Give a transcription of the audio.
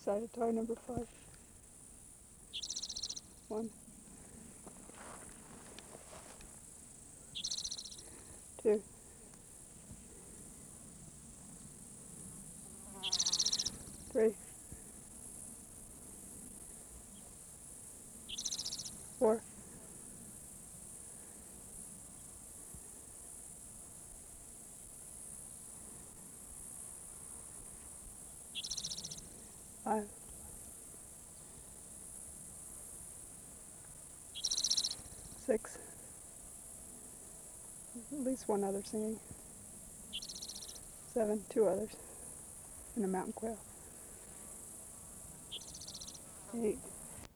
Sided tie number 5. 1, 2, 3, 4, 5, 6, at least one other singing. 7, 2 others, and a mountain quail. 8,